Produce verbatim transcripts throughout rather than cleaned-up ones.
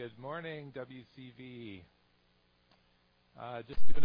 Good morning, W C V. Uh, just doing a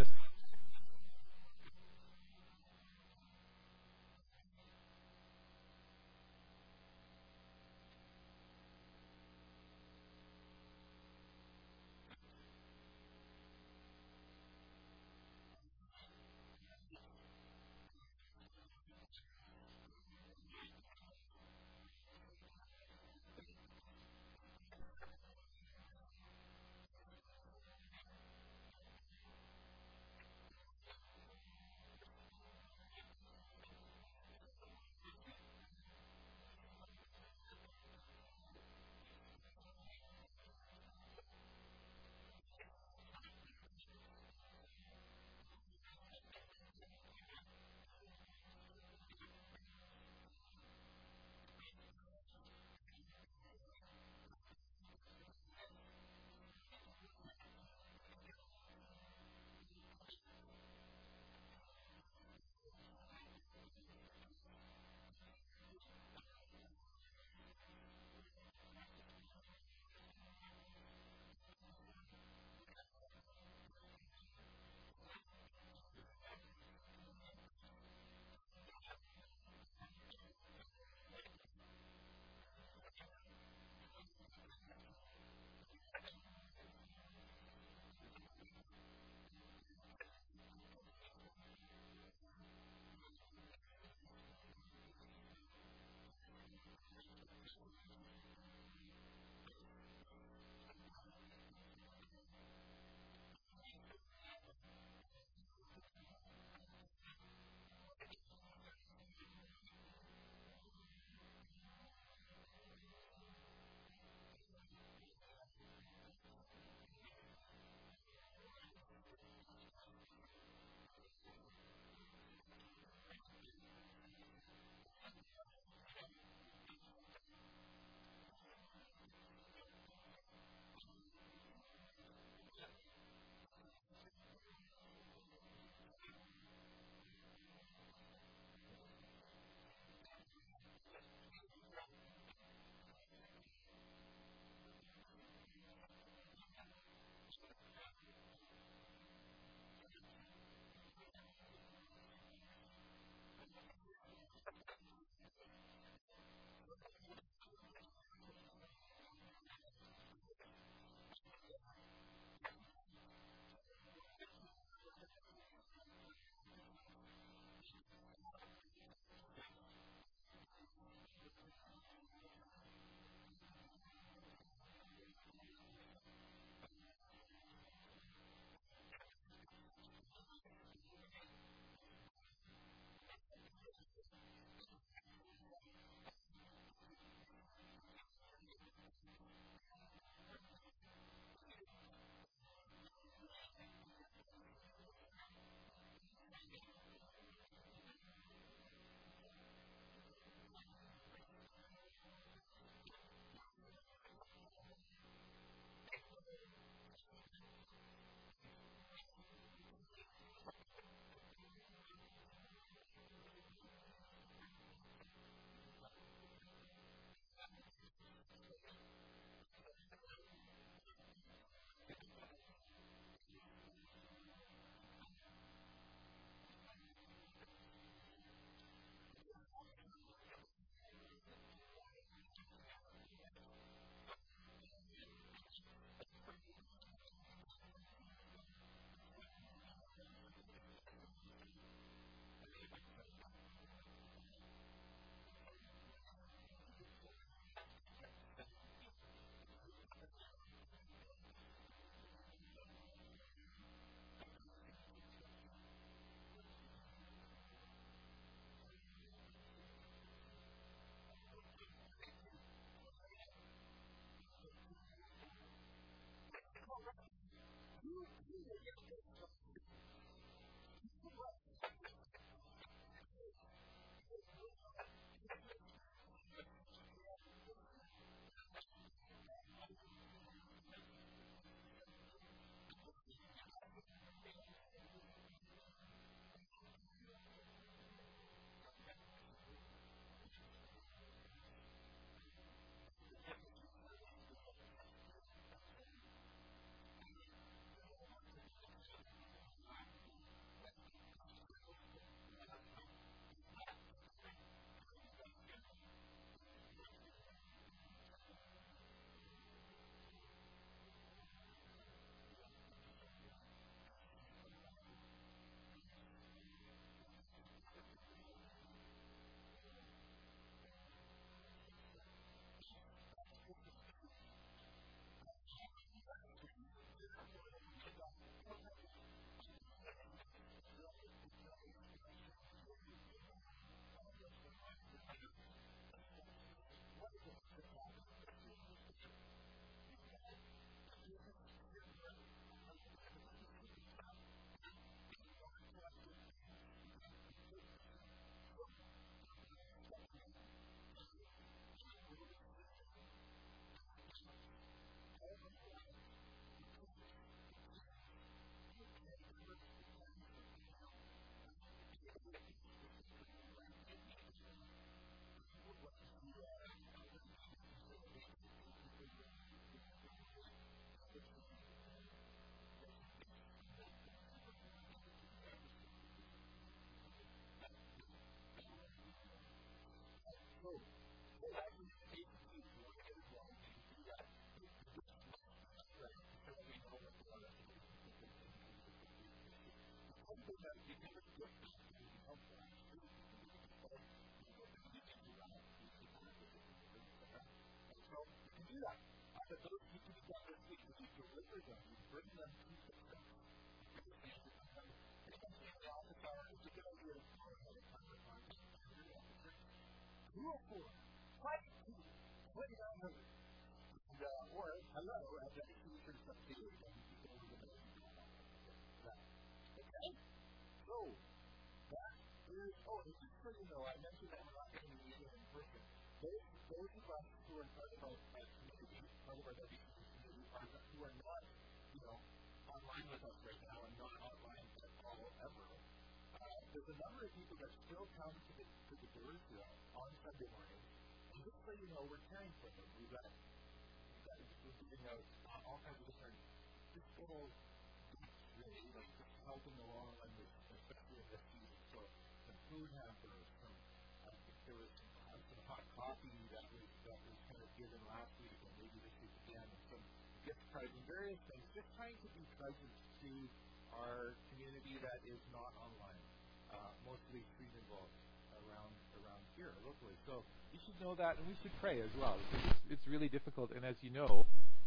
So you should know that, and we should pray as well. Because it's, it's really difficult, and as you know,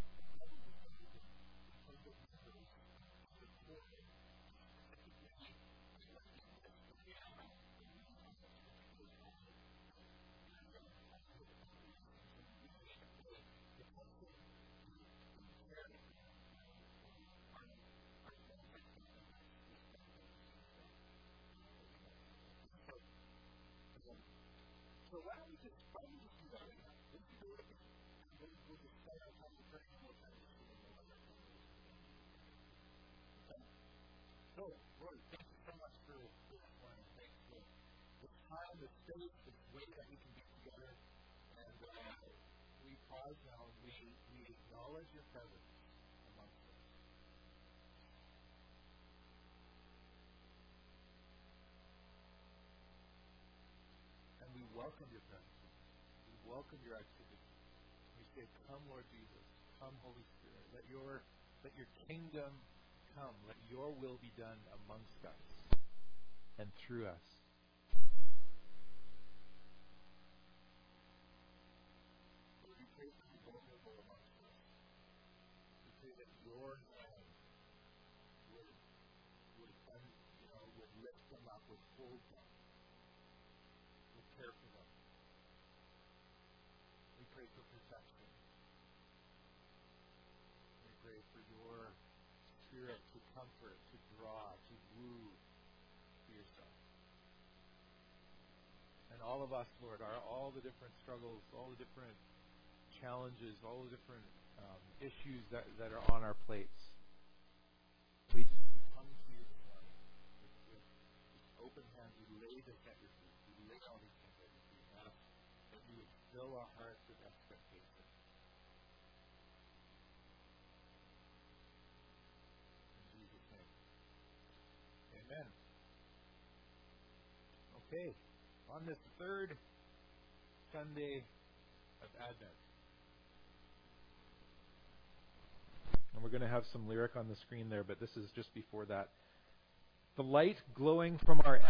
welcome your activity. We say, "Come, Lord Jesus. Come, Holy Spirit. Let your let your kingdom come. Let your will be done amongst us and through us." All of us, Lord, are all the different struggles, all the different challenges, all the different um, issues that, that are on our plates. We just we come to you this morning with, with open hands. We lay this at your feet. We lay all these things at your feet. And ask that you would fill our hearts with expectation. In Jesus' name. Amen. Okay. On this third Sunday of Advent. And we're going to have some lyric on the screen there, but this is just before that. The light glowing from our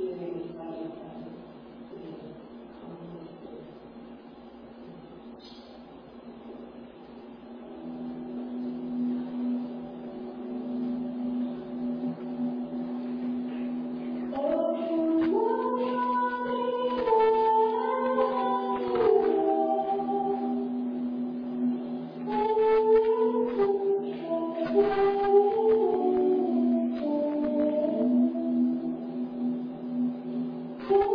Thank you.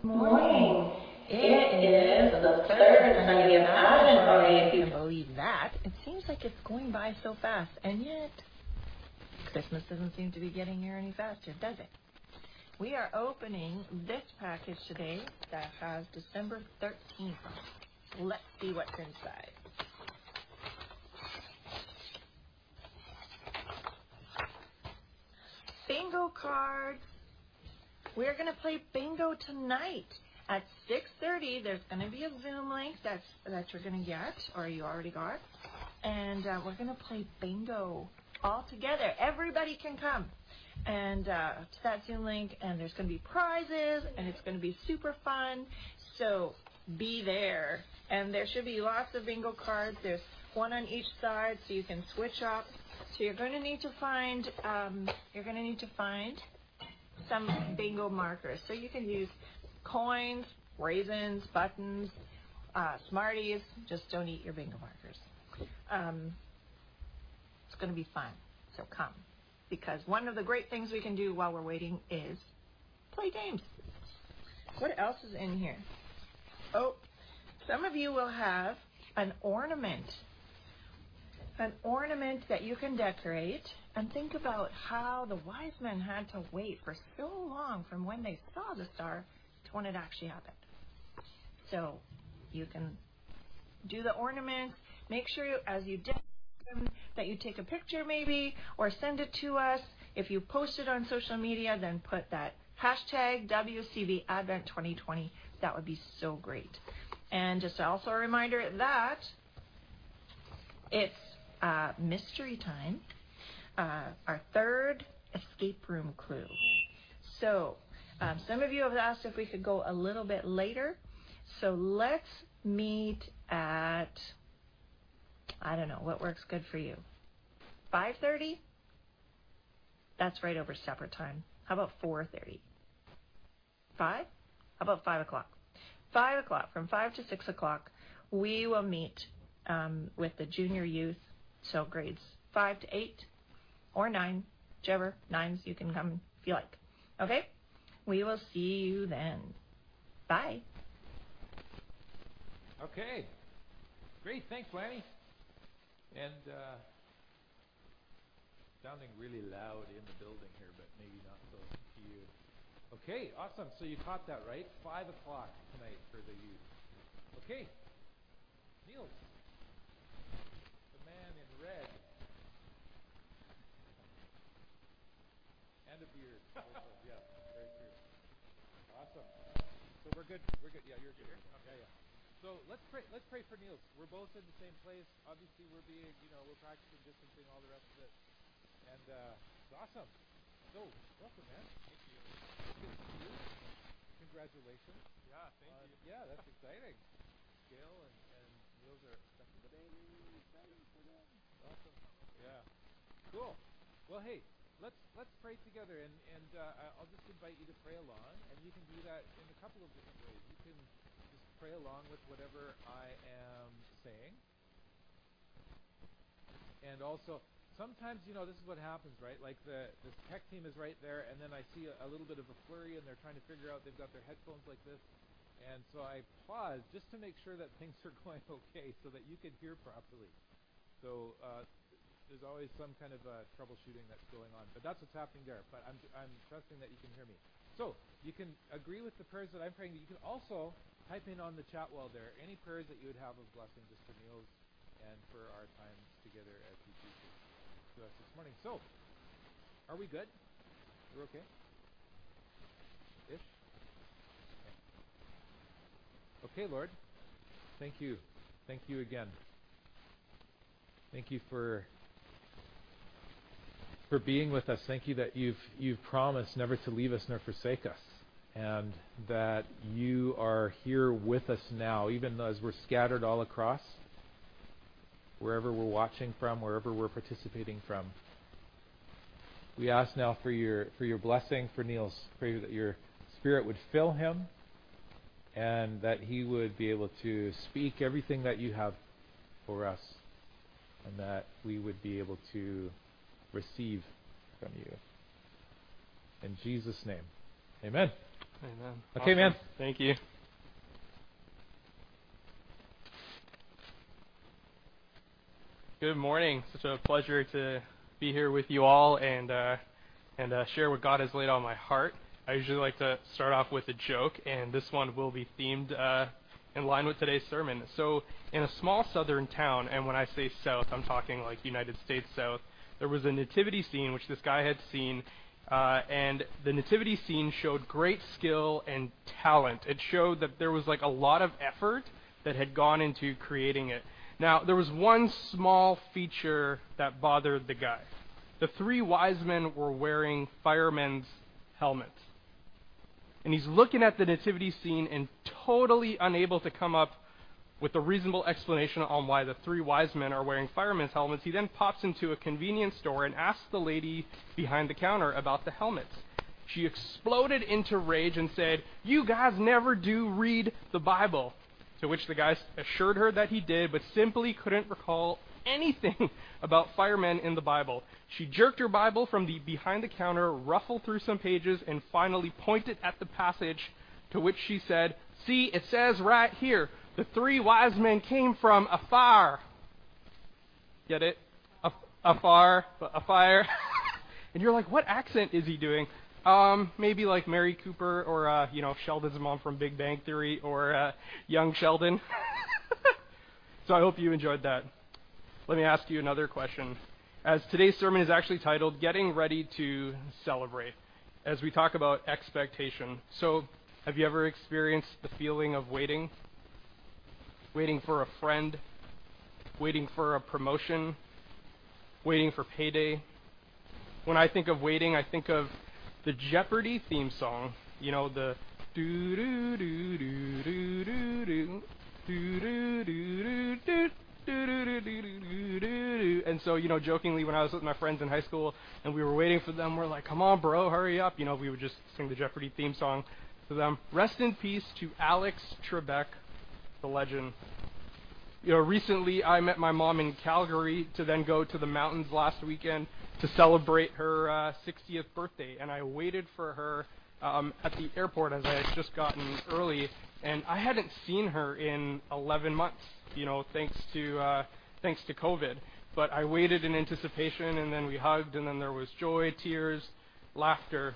morning. It is the third Sunday of Advent already, if you can believe that. It seems like it's going by so fast, and yet Christmas doesn't seem to be getting here any faster, does it? We are opening this package today that has December thirteenth on it. Let's see what's inside. Bingo cards. We're going to play bingo tonight at six thirty. There's going to be a Zoom link that's, that you're going to get, or you already got. And uh, we're going to play bingo all together. Everybody can come and uh, to that Zoom link, and there's going to be prizes, and it's going to be super fun. So be there. And there should be lots of bingo cards. There's one on each side, so you can switch up. So you're going to need to find um, you're going to need to find some bingo markers. So you can use coins, raisins, buttons, uh, Smarties. Just don't eat your bingo markers. Um, it's going to be fun. So come, because one of the great things we can do while we're waiting is play games. What else is in here? Oh, some of you will have an ornament. An ornament that you can decorate, and think about how the wise men had to wait for so long from when they saw the star to when it actually happened. So you can do the ornaments. Make sure you, as you decorate them, that you take a picture maybe or send it to us. If you post it on social media, then put that hashtag W C B Advent twenty twenty. That would be so great. And just also a reminder that it's Uh, mystery time, uh, our third escape room clue. So um, some of you have asked if we could go a little bit later. So let's meet at, I don't know, what works good for you? five thirty? That's right over supper time. How about four thirty? five? How about five o'clock? five o'clock, from five to six o'clock, we will meet um, with the junior youth. So grades five to eight or nine, whichever, nines you can come if you like. Okay? We will see you then. Bye. Okay. Great. Thanks, Lanny. And uh, sounding really loud in the building here, but maybe not so to you. Okay, awesome. So you caught that, right? Five o'clock tonight for the youth. Okay. Niels. Man in red. And a beard. Also. Yeah, very true. Awesome. So we're good. We're good. Yeah, you're good. Okay. Yeah, yeah. So let's pray. Let's pray for Niels. We're both in the same place. Obviously, we're being, you know, we're practicing distancing, all the rest of it, and uh, it's awesome. So welcome, man. Thank you. Good to see you. Congratulations. Yeah, thank uh, you. Yeah, that's exciting. Gail and, and Niels are expecting the baby. Exciting for them. Awesome. Yeah. Cool. Well, hey, let's let's pray together, and and uh, I'll just invite you to pray along, and you can do that in a couple of different ways. You can just pray along with whatever I am saying, and also sometimes, you know, this is what happens, right? Like the the tech team is right there, and then I see a, a little bit of a flurry, and they're trying to figure out. They've got their headphones like this. And so I pause just to make sure that things are going okay so that you can hear properly. So uh, there's always some kind of uh, troubleshooting that's going on. But that's what's happening there. But I'm, I'm trusting that you can hear me. So you can agree with the prayers that I'm praying. You can also type in on the chat wall there any prayers that you would have of blessing just for Niels and for our time together as he teaches to us this morning. So are we good? We're okay? Ish? Okay, Lord, thank you. Thank you again. Thank you for for being with us. Thank you that you've you've promised never to leave us nor forsake us, and that you are here with us now, even as we're scattered all across, wherever we're watching from, wherever we're participating from. We ask now for your for your blessing for Niels. Pray that your Spirit would fill him, and that he would be able to speak everything that you have for us, and that we would be able to receive from you. In Jesus' name, amen. Amen. Okay, Awesome. man. Thank you. Good morning. Such a pleasure to be here with you all and uh, and uh, share what God has laid on my heart. I usually like to start off with a joke, and this one will be themed uh, in line with today's sermon. So, in a small southern town, and when I say south, I'm talking like United States South, there was a nativity scene which this guy had seen, uh, and the nativity scene showed great skill and talent. It showed that there was like a lot of effort that had gone into creating it. Now, there was one small feature that bothered the guy. The three wise men were wearing firemen's helmets. And he's looking at the nativity scene and totally unable to come up with a reasonable explanation on why the three wise men are wearing firemen's helmets. He then pops into a convenience store and asks the lady behind the counter about the helmets. She exploded into rage and said, "You guys never do read the Bible." To which the guy assured her that he did, but simply couldn't recall anything about firemen in the Bible. She jerked her Bible from the behind the counter, ruffled through some pages, and finally pointed at the passage, to which she said, "See, it says right here, the three wise men came from afar." Get it? A, afar, a fire. And you're like, what accent is he doing? Um, maybe like Mary Cooper or, uh, you know, Sheldon's mom from Big Bang Theory or uh, young Sheldon. So I hope you enjoyed that. Let me ask you another question. As today's sermon is actually titled, Getting Ready to Celebrate, as we talk about expectation. So have you ever experienced the feeling of waiting? Waiting for a friend? Waiting for a promotion? Waiting for payday? When I think of waiting, I think of the Jeopardy theme song, you know, the do do do do do do do do do do do do do do. And so, you know, jokingly, when I was with my friends in high school and we were waiting for them, we're like, "Come on, bro, hurry up!" You know, we would just sing the Jeopardy theme song to them. Rest in peace to Alex Trebek, the legend. You know, recently I met my mom in Calgary to then go to the mountains last weekend to celebrate her uh, sixtieth birthday, and I waited for her um, at the airport as I had just gotten early, and I hadn't seen her in eleven months, you know, thanks to uh, thanks to COVID. But I waited in anticipation, and then we hugged, and then there was joy, tears, laughter.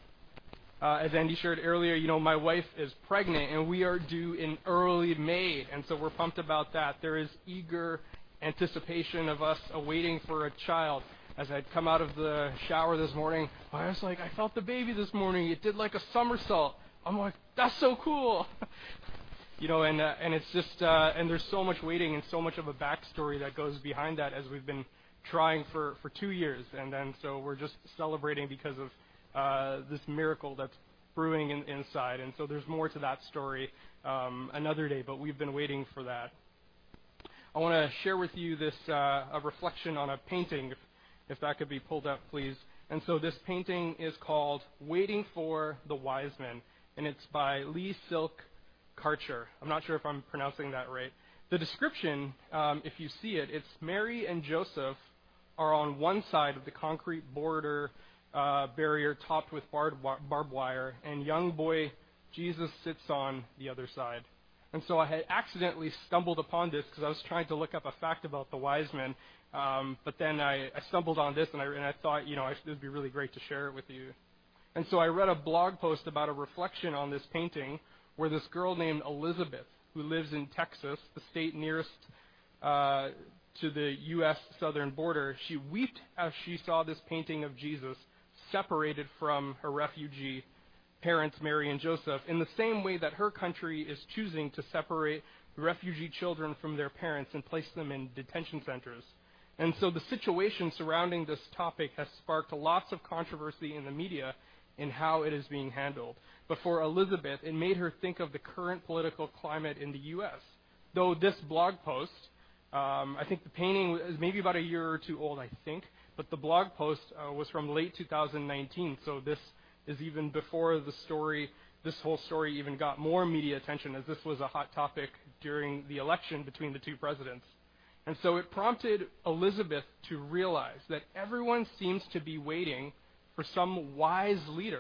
Uh, as Andy shared earlier, you know, my wife is pregnant, and we are due in early May, and so we're pumped about that. There is eager anticipation of us awaiting for a child. As I'd come out of the shower this morning, I was like, I felt the baby this morning. It did like a somersault. I'm like, that's so cool. You know, and uh, and it's just, uh, and there's so much waiting and so much of a backstory that goes behind that as we've been trying for, for two years. And then so we're just celebrating because of uh, this miracle that's brewing in, inside. And so there's more to that story um, another day, but we've been waiting for that. I want to share with you this, uh, a reflection on a painting, if that could be pulled up, please. And so this painting is called Waiting for the Wise Men, and it's by Lee Silk Karcher. I'm not sure if I'm pronouncing that right. The description, um, if you see it, it's Mary and Joseph are on one side of the concrete border uh, barrier topped with barbed, barbed wire, and young boy Jesus sits on the other side. And so I had accidentally stumbled upon this because I was trying to look up a fact about the wise men. Um, but then I, I stumbled on this, and I, and I thought, you know, it would be really great to share it with you. And so I read a blog post about a reflection on this painting where this girl named Elizabeth, who lives in Texas, the state nearest uh, to the U S southern border, she wept as she saw this painting of Jesus separated from her refugee parents, Mary and Joseph, in the same way that her country is choosing to separate refugee children from their parents and place them in detention centers. And so the situation surrounding this topic has sparked lots of controversy in the media in how it is being handled. But for Elizabeth, it made her think of the current political climate in the U S. Though this blog post, um, I think the painting is maybe about a year or two old, I think, but the blog post uh, was from late two thousand nineteen, so this is even before the story, this whole story even got more media attention, as this was a hot topic during the election between the two presidents. And so it prompted Elizabeth to realize that everyone seems to be waiting for some wise leader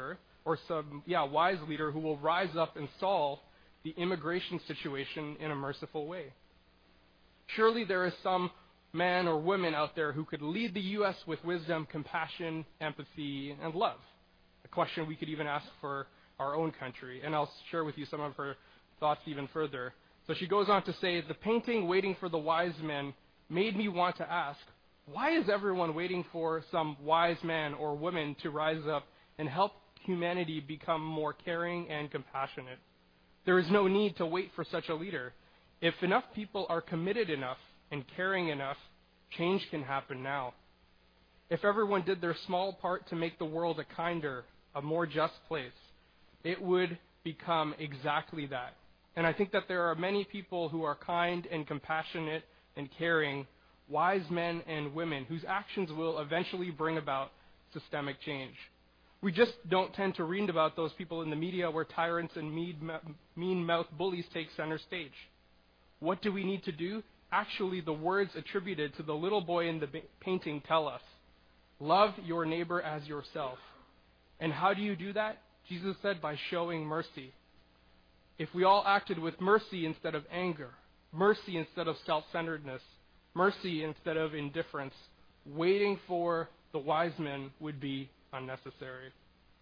or some, yeah, wise leader who will rise up and solve the immigration situation in a merciful way. Surely there is some man or woman out there who could lead the U S with wisdom, compassion, empathy, and love. A question we could even ask for our own country. And I'll share with you some of her thoughts even further. So she goes on to say, the painting Waiting for the Wise Men made me want to ask, why is everyone waiting for some wise man or woman to rise up and help humanity become more caring and compassionate? There is no need to wait for such a leader. If enough people are committed enough and caring enough, change can happen now. If everyone did their small part to make the world a kinder, a more just place, it would become exactly that. And I think that there are many people who are kind and compassionate and caring, wise men and women whose actions will eventually bring about systemic change. We just don't tend to read about those people in the media where tyrants and mean-mouthed bullies take center stage. What do we need to do? Actually, the words attributed to the little boy in the painting tell us, love your neighbor as yourself. And how do you do that? Jesus said, by showing mercy. If we all acted with mercy instead of anger, mercy instead of self-centeredness, mercy instead of indifference, waiting for the wise men would be unnecessary.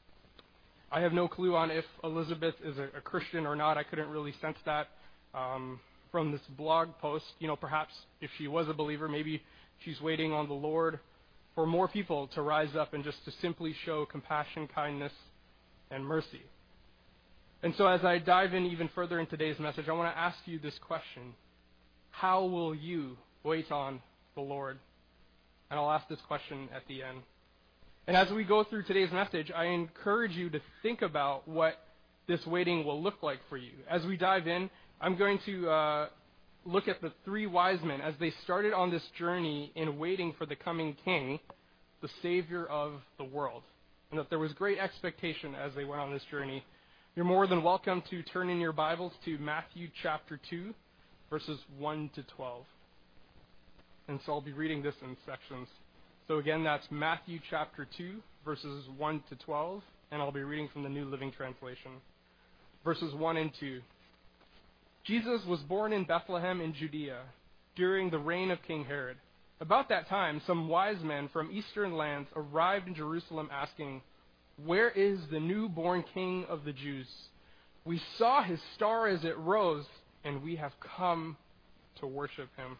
I have no clue on if Elizabeth is a, a Christian or not. I couldn't really sense that um, from this blog post. You know, perhaps if she was a believer, maybe she's waiting on the Lord for more people to rise up and just to simply show compassion, kindness, and mercy. And so as I dive in even further in today's message, I want to ask you this question. How will you wait on the Lord? And I'll ask this question at the end. And as we go through today's message, I encourage you to think about what this waiting will look like for you. As we dive in, I'm going to uh, look at the three wise men as they started on this journey in waiting for the coming king, the Savior of the world. And that there was great expectation as they went on this journey. You're more than welcome to turn in your Bibles to Matthew chapter two, verses one to twelve. And so I'll be reading this in sections. So again, that's Matthew chapter two, verses one to twelve, and I'll be reading from the New Living Translation. Verses one and two. Jesus was born in Bethlehem in Judea during the reign of King Herod. About that time, some wise men from eastern lands arrived in Jerusalem asking, "Where is the newborn King of the Jews? We saw his star as it rose, and we have come to worship him."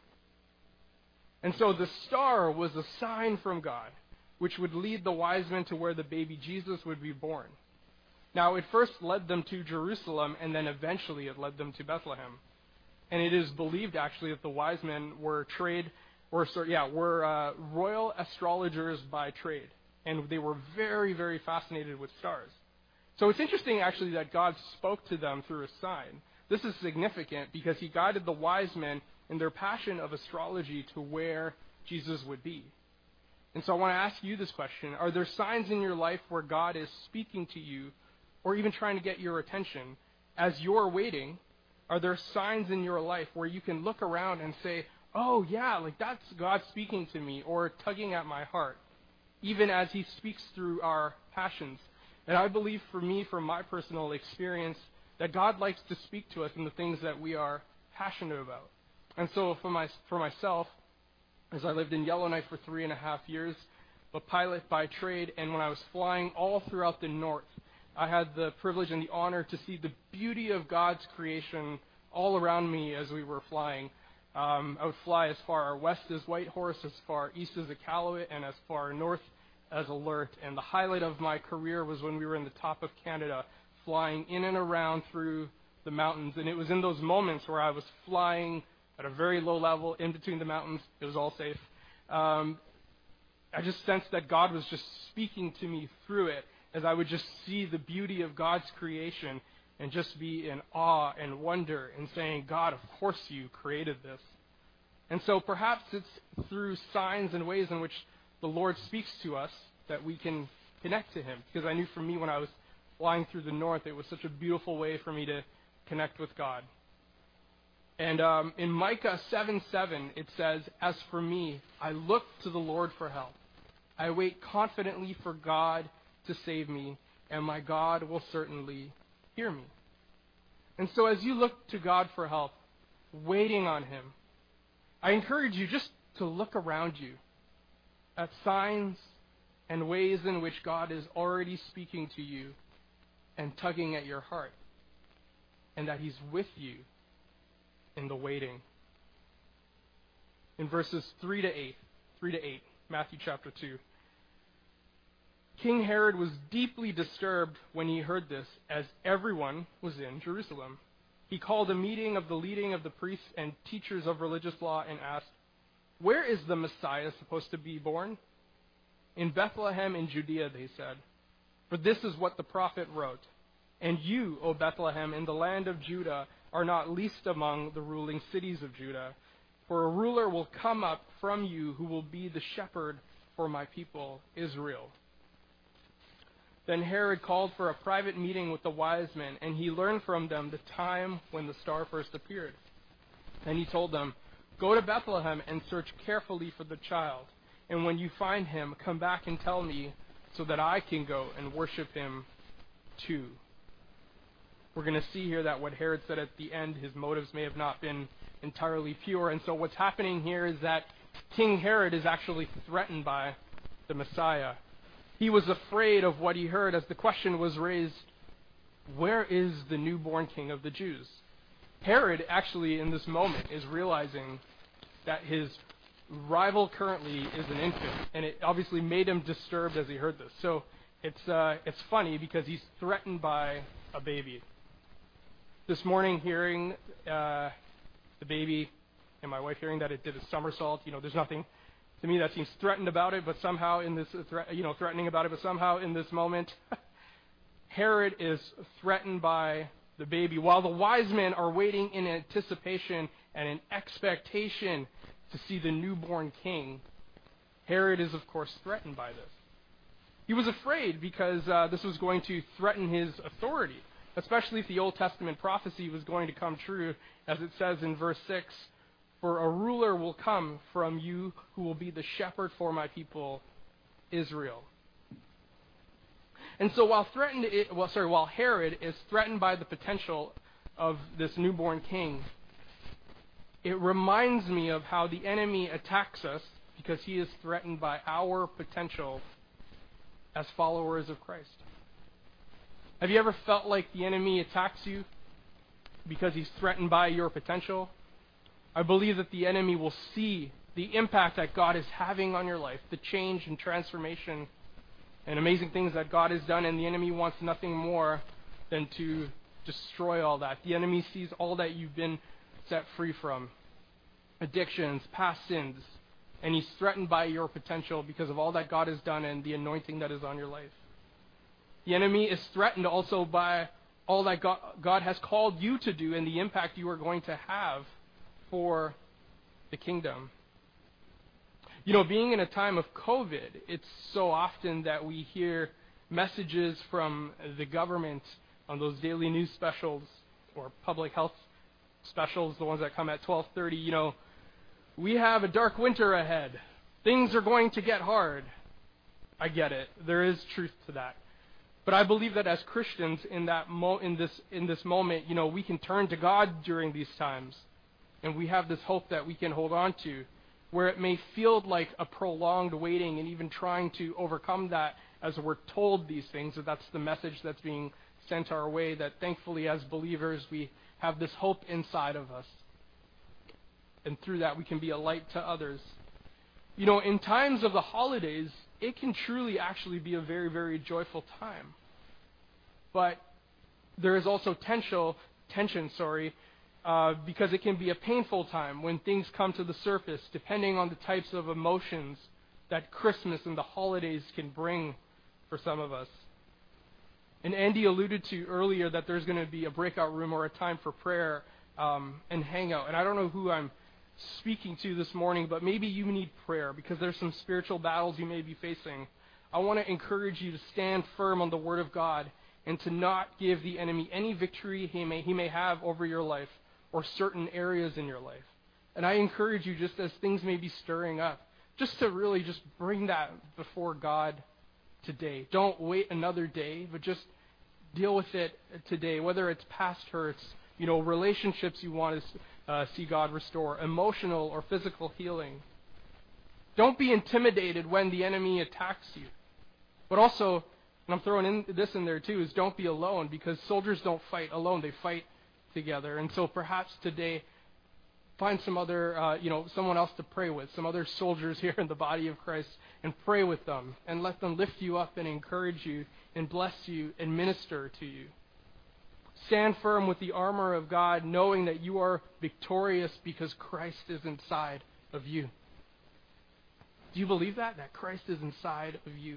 And so the star was a sign from God, which would lead the wise men to where the baby Jesus would be born. Now, it first led them to Jerusalem, and then eventually it led them to Bethlehem. And it is believed, actually, that the wise men were trade, or sorry, yeah, were uh, royal astrologers by trade, and they were very, very fascinated with stars. So it's interesting, actually, that God spoke to them through a sign. This is significant because he guided the wise men in their passion of astrology to where Jesus would be. And so I want to ask you this question. Are there signs in your life where God is speaking to you or even trying to get your attention as you're waiting? Are there signs in your life where you can look around and say, oh, yeah, like that's God speaking to me or tugging at my heart, even as he speaks through our passions? And I believe for me, from my personal experience, that God likes to speak to us in the things that we are passionate about. And so for my for myself, as I lived in Yellowknife for three and a half years, a pilot by trade, and when I was flying all throughout the north, I had the privilege and the honor to see the beauty of God's creation all around me as we were flying. Um, I would fly as far west as Whitehorse, as far east as Iqaluit, and as far north as Alert. And the highlight of my career was when we were in the top of Canada, flying in and around through the mountains. And it was in those moments where I was flying at a very low level, in between the mountains. It was all safe. Um, I just sensed that God was just speaking to me through it as I would just see the beauty of God's creation and just be in awe and wonder and saying, God, of course you created this. And so perhaps it's through signs and ways in which the Lord speaks to us that we can connect to him. Because I knew for me when I was flying through the north, it was such a beautiful way for me to connect with God. And um, in Micah seven seven, it says, "As for me, I look to the Lord for help. I wait confidently for God to save me. and my God will certainly hear me. And so as you look to God for help, waiting on him, I encourage you just to look around you at signs and ways in which God is already speaking to you and tugging at your heart, and that he's with you in the waiting. In verses three to eight, three to eight, Matthew chapter two. King Herod was deeply disturbed when he heard this, as everyone was in Jerusalem. He called a meeting of the leading of the priests and teachers of religious law and asked, "Where is the Messiah supposed to be born?" "In Bethlehem in Judea," they said. "For this is what the prophet wrote. And you, O Bethlehem, in the land of Judah, are not least among the ruling cities of Judah. For a ruler will come up from you who will be the shepherd for my people, Israel." Then Herod called for a private meeting with the wise men, and he learned from them the time when the star first appeared. And he told them, "Go to Bethlehem and search carefully for the child. And when you find him, come back and tell me, so that I can go and worship him too." We're going to see here that what Herod said at the end, his motives may have not been entirely pure. And so what's happening here is that King Herod is actually threatened by the Messiah. He was afraid of what he heard as the question was raised, where is the newborn king of the Jews? Herod actually in this moment is realizing that his rival currently is an infant, and it obviously made him disturbed as he heard this. So it's uh, it's funny because he's threatened by a baby. This morning, hearing uh, the baby and my wife hearing that it did a somersault, you know, there's nothing to me that seems threatened about it, but somehow in this, uh, thre- you know, threatening about it, but somehow in this moment, Herod is threatened by the baby, while the wise men are waiting in anticipation and in expectation to see the newborn king. Herod is, of course, threatened by this. He was afraid because uh, this was going to threaten his authority, especially if the Old Testament prophecy was going to come true, as it says in verse six, "For a ruler will come from you who will be the shepherd for my people, Israel." And so while threatened, well, sorry, while Herod is threatened by the potential of this newborn king, it reminds me of how the enemy attacks us because he is threatened by our potential as followers of Christ. Have you ever felt like the enemy attacks you because he's threatened by your potential? I believe that the enemy will see the impact that God is having on your life, the change and transformation and amazing things that God has done, and the enemy wants nothing more than to destroy all that. The enemy sees all that you've been set free from, addictions, past sins, and he's threatened by your potential because of all that God has done and the anointing that is on your life. The enemy is threatened also by all that God, God has called you to do and the impact you are going to have for the kingdom. You know, being in a time of COVID, it's so often that we hear messages from the government on those daily news specials or public health specials, the ones that come at twelve thirty, you know, we have a dark winter ahead. Things are going to get hard. I get it. There is truth to that. But I believe that as Christians in that mo- in this in this moment, you know, we can turn to God during these times. And we have this hope that we can hold on to, where it may feel like a prolonged waiting and even trying to overcome that as we're told these things, that that's the message that's being sent our way, that thankfully as believers we have this hope inside of us. And through that we can be a light to others. You know, in times of the holidays, it can truly actually be a very, very joyful time. But there is also tension, tension, sorry, Uh, because it can be a painful time when things come to the surface, depending on the types of emotions that Christmas and the holidays can bring for some of us. And Andy alluded to earlier that there's going to be a breakout room or a time for prayer um, and hangout. And I don't know who I'm speaking to this morning, but maybe you need prayer because there's some spiritual battles you may be facing. I want to encourage you to stand firm on the Word of God and to not give the enemy any victory he may he may have over your life or certain areas in your life. And I encourage you, just as things may be stirring up, just to really just bring that before God today. Don't wait another day, but just deal with it today, whether it's past hurts, you know, relationships you want to uh, see God restore, emotional or physical healing. Don't be intimidated when the enemy attacks you. But also, and I'm throwing in this in there too, is don't be alone, because soldiers don't fight alone. They fight together. And so perhaps today, find some other, uh, you know, someone else to pray with, some other soldiers here in the body of Christ, and pray with them, and let them lift you up and encourage you and bless you and minister to you. Stand firm with the armor of God, knowing that you are victorious because Christ is inside of you. Do you believe that? That Christ is inside of you?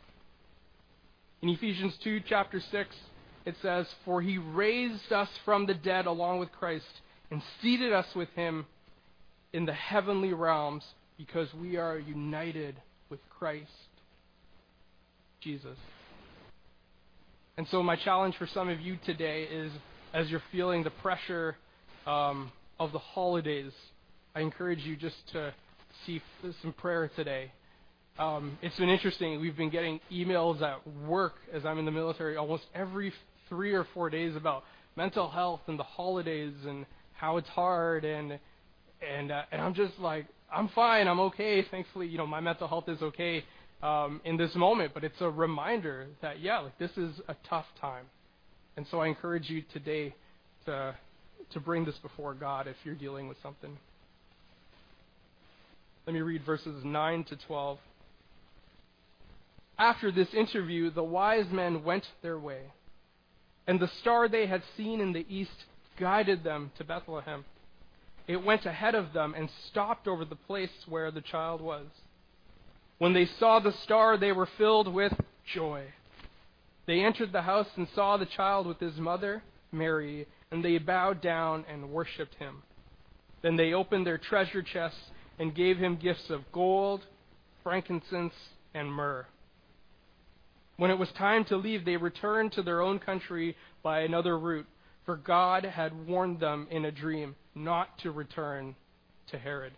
In Ephesians two, chapter six, it says, "For he raised us from the dead along with Christ and seated us with him in the heavenly realms because we are united with Christ Jesus." And so my challenge for some of you today is, as you're feeling the pressure um, of the holidays, I encourage you just to seek some prayer today. Um, it's been interesting. We've been getting emails at work as I'm in the military almost every three or four days about mental health and the holidays and how it's hard, and and uh, and I'm just like, I'm fine, I'm okay. Thankfully, you know, my mental health is okay um, in this moment, but it's a reminder that yeah, like this is a tough time, and so I encourage you today to to bring this before God if you're dealing with something. Let me read verses nine to twelve. After this interview, the wise men went their way, and the star they had seen in the east guided them to Bethlehem. It went ahead of them and stopped over the place where the child was. When they saw the star, they were filled with joy. They entered the house and saw the child with his mother, Mary, and they bowed down and worshipped him. Then they opened their treasure chests and gave him gifts of gold, frankincense, and myrrh. When it was time to leave, they returned to their own country by another route, for God had warned them in a dream not to return to Herod.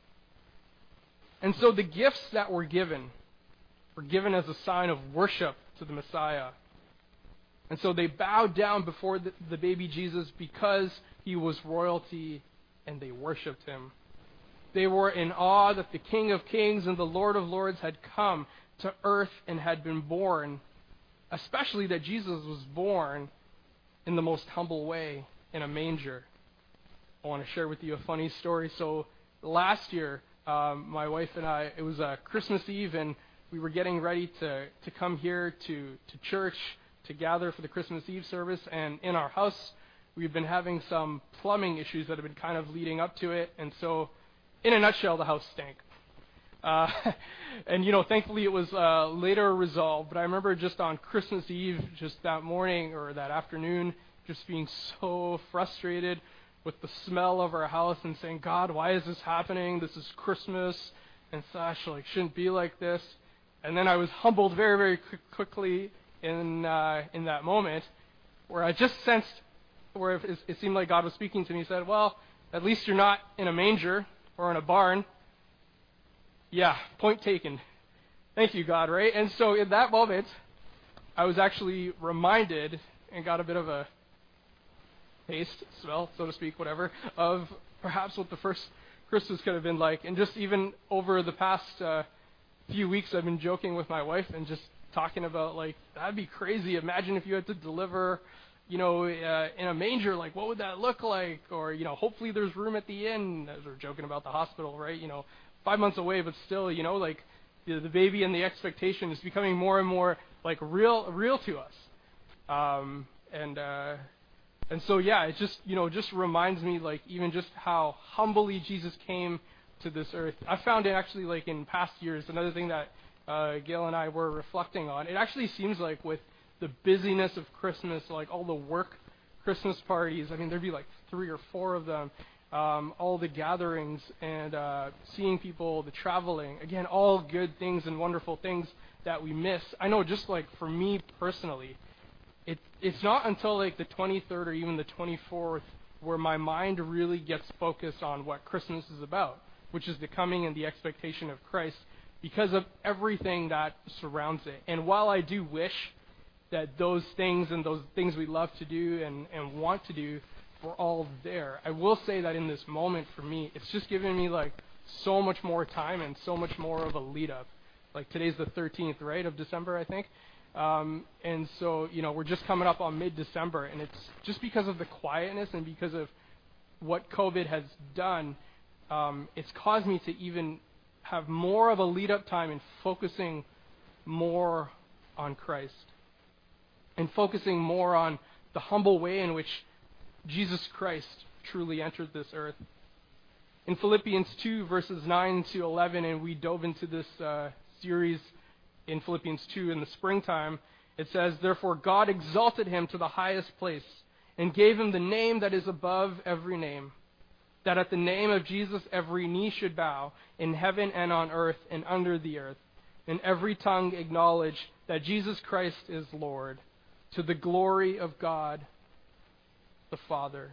And so the gifts that were given were given as a sign of worship to the Messiah. And so they bowed down before the, the baby Jesus because he was royalty, and they worshipped him. They were in awe that the King of Kings and the Lord of Lords had come to earth and had been born, especially that Jesus was born in the most humble way, in a manger. I want to share with you a funny story. So last year, um, my wife and I, it was uh, Christmas Eve, and we were getting ready to, to come here to, to church to gather for the Christmas Eve service, and in our house, we've been having some plumbing issues that have been kind of leading up to it, and so in a nutshell, the house stank. Uh, and, you know, thankfully it was uh, later resolved, but I remember just on Christmas Eve, just that morning or that afternoon, just being so frustrated with the smell of our house and saying, God, why is this happening? This is Christmas and such, like, shouldn't be like this. And then I was humbled very, very quick, quickly in uh, in that moment, where I just sensed, where it, it seemed like God was speaking to me. He said, well, at least you're not in a manger or in a barn. Yeah, point taken. Thank you, God, right? And so in that moment, I was actually reminded and got a bit of a taste, smell, so to speak, whatever, of perhaps what the first Christmas could have been like. And just even over the past uh, few weeks, I've been joking with my wife and just talking about, like, that'd be crazy. Imagine if you had to deliver, you know, uh, in a manger, like, what would that look like? Or, you know, hopefully there's room at the inn, as we're joking about the hospital, right? You know, five months away, but still, you know, like, the, the baby and the expectation is becoming more and more, like, real real to us. Um, and, uh, and so, yeah, it just, you know, just reminds me, like, even just how humbly Jesus came to this earth. I found it actually, like, in past years, another thing that uh, Gail and I were reflecting on. It actually seems like with the busyness of Christmas, like all the work Christmas parties, I mean, there'd be like three or four of them, um, all the gatherings and uh, seeing people, the traveling, again, all good things and wonderful things that we miss. I know just like for me personally, it, it's not until like the twenty-third or even the twenty-fourth where my mind really gets focused on what Christmas is about, which is the coming and the expectation of Christ. because of everything that surrounds it. And while I do wish that those things and those things we love to do and, and want to do were all there, I will say that in this moment for me, it's just given me like so much more time and so much more of a lead up. Like today's the thirteenth, right, of December, I think. Um, and so, you know, we're just coming up on mid-December, and it's just because of the quietness and because of what COVID has done, um, it's caused me to even have more of a lead-up time in focusing more on Christ and focusing more on the humble way in which Jesus Christ truly entered this earth. In Philippians two, verses nine to eleven, and we dove into this uh, series in Philippians two in the springtime, it says, "Therefore God exalted him to the highest place and gave him the name that is above every name, that at the name of Jesus every knee should bow in heaven and on earth and under the earth, and every tongue acknowledge that Jesus Christ is Lord, to the glory of God the Father."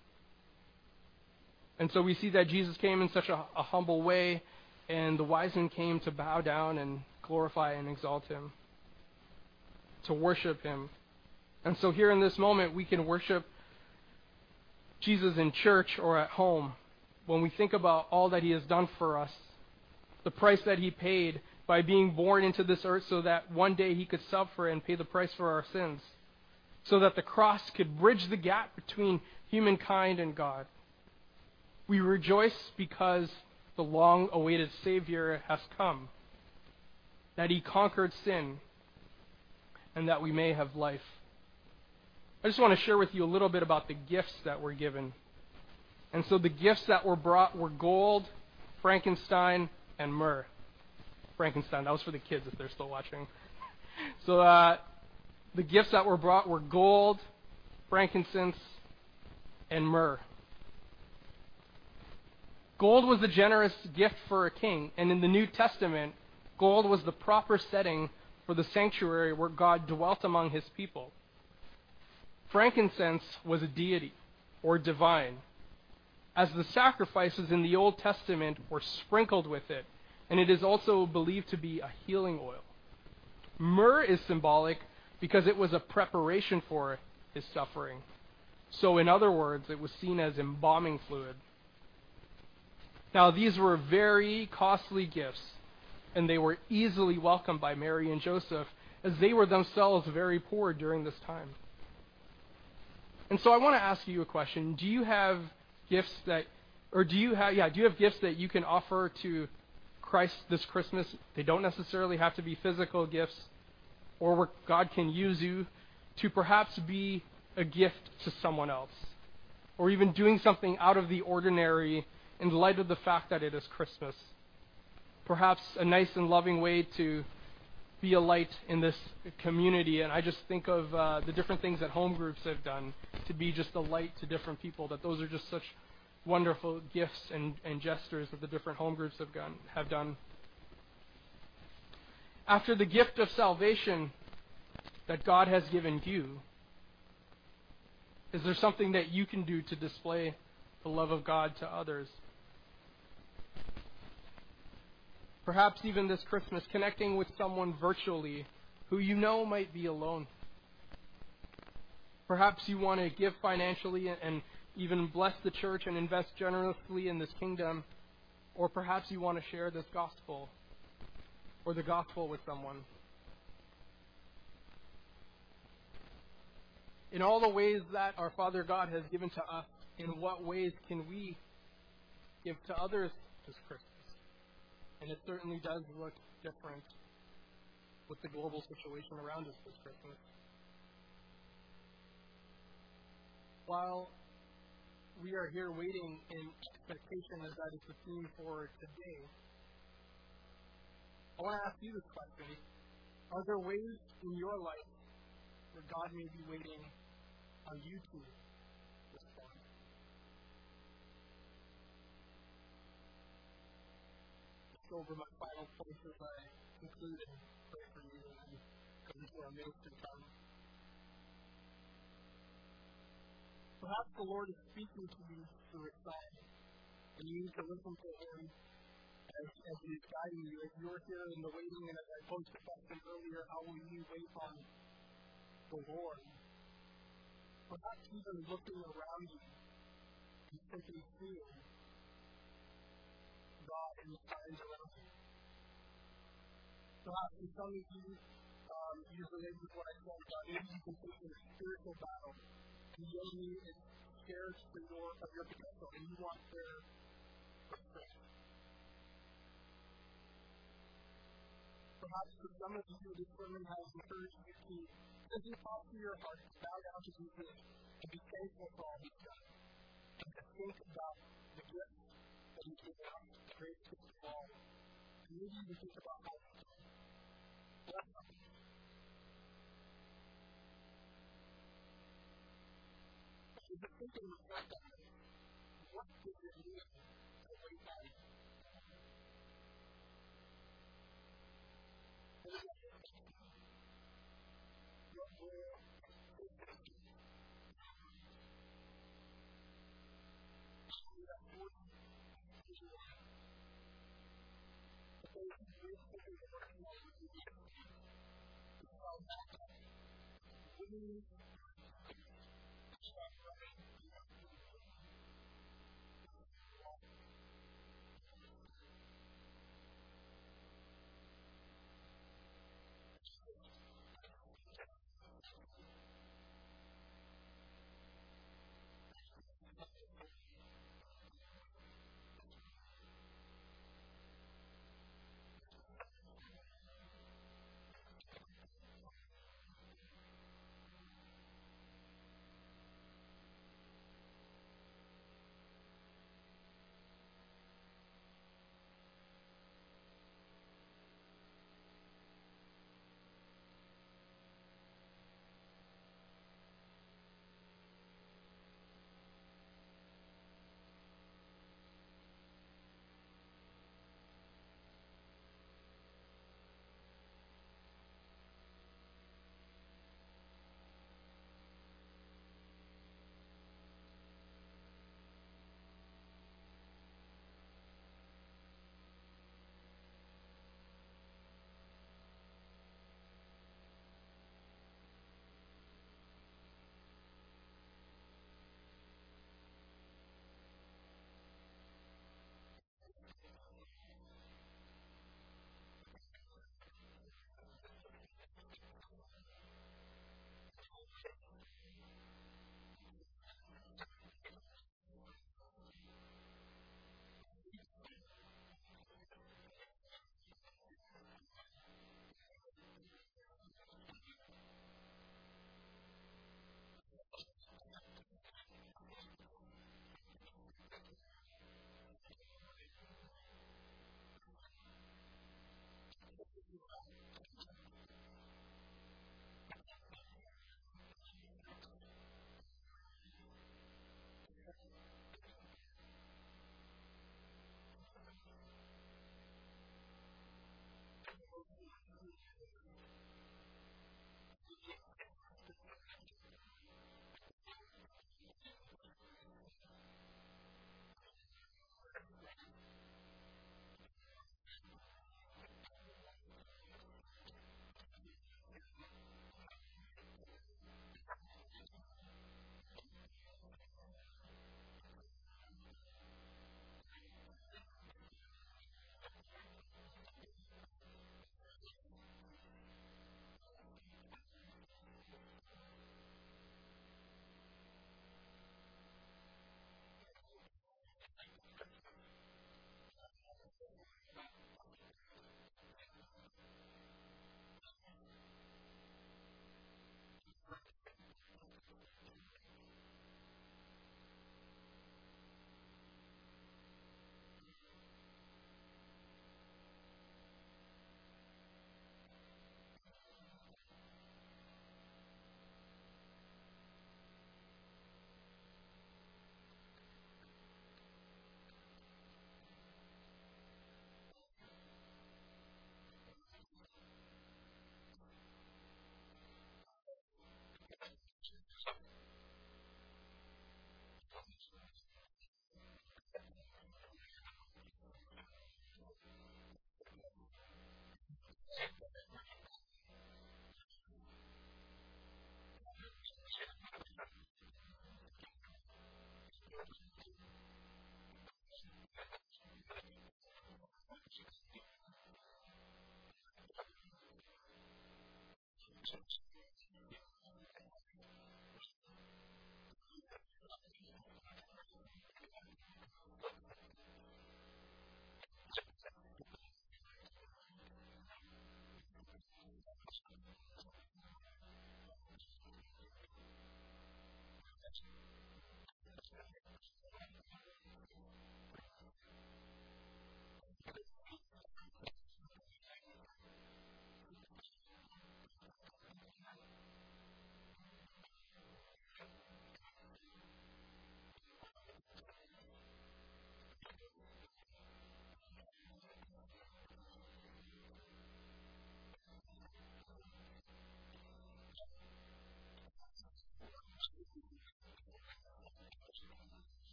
And so we see that Jesus came in such a, a humble way, and the wise men came to bow down and glorify and exalt him, to worship him. And so here in this moment, we can worship Jesus in church or at home when we think about all that he has done for us, the price that he paid by being born into this earth so that one day he could suffer and pay the price for our sins, so that the cross could bridge the gap between humankind and God. We rejoice because the long-awaited Savior has come, that he conquered sin, and that we may have life. I just want to share with you a little bit about the gifts that were given. And so the gifts that were brought were gold, frankincense, and myrrh. Frankincense, that was for the kids if they're still watching. So uh, the gifts that were brought were gold, frankincense, and myrrh. Gold was a generous gift for a king, and in the New Testament, gold was the proper setting for the sanctuary where God dwelt among his people. Frankincense was a deity, or divine, as the sacrifices in the Old Testament were sprinkled with it, and it is also believed to be a healing oil. Myrrh is symbolic because it was a preparation for his suffering. So in other words, it was seen as embalming fluid. Now, these were very costly gifts, and they were easily welcomed by Mary and Joseph, as they were themselves very poor during this time. And so I want to ask you a question. Do you have gifts that, or do you have, yeah, do you have gifts that you can offer to Christ this Christmas? They don't necessarily have to be physical gifts, or where God can use you to perhaps be a gift to someone else, or even doing something out of the ordinary in light of the fact that it is Christmas. Perhaps a nice and loving way to be a light in this community. And I just think of uh, the different things that home groups have done to be just a light to different people, that those are just such wonderful gifts and, and gestures that the different home groups have, gone, have done. After the gift of salvation that God has given you, is there something that you can do to display the love of God to others? Perhaps even this Christmas, connecting with someone virtually who you know might be alone. Perhaps you want to give financially and even bless the church and invest generously in this kingdom. Or perhaps you want to share this gospel or the gospel with someone. In all the ways that our Father God has given to us, in what ways can we give to others this Christmas? And it certainly does look different with the global situation around us this Christmas. While we are here waiting in expectation, as that is the theme for today, I want to ask you this question. Are there ways in your life where God may be waiting on you to respond? Go over my final points as I conclude and pray for you and then go into our ministry time. Perhaps the Lord is speaking to you through His Son, and you need to listen to Him as, as He is guiding you, as you're here in the waiting, and as I posed the question earlier, how will you wait on the Lord? Perhaps even looking around you and simply seeing God in the signs around you. Perhaps in some of you, um, you relate with what I said about maybe you can face a spiritual battle, and the enemy is scared for your, of your potential, and you want their strength. Perhaps for some of you, this sermon has encouraged you to simply talk to your heart, to bow down to Jesus, to be thankful for all He's done, and to think about the gifts that He's given us, the great gifts of all. And maybe even think about how He's done. Bless us. So just think and reflect on this. What does it mean to wait on Him? What will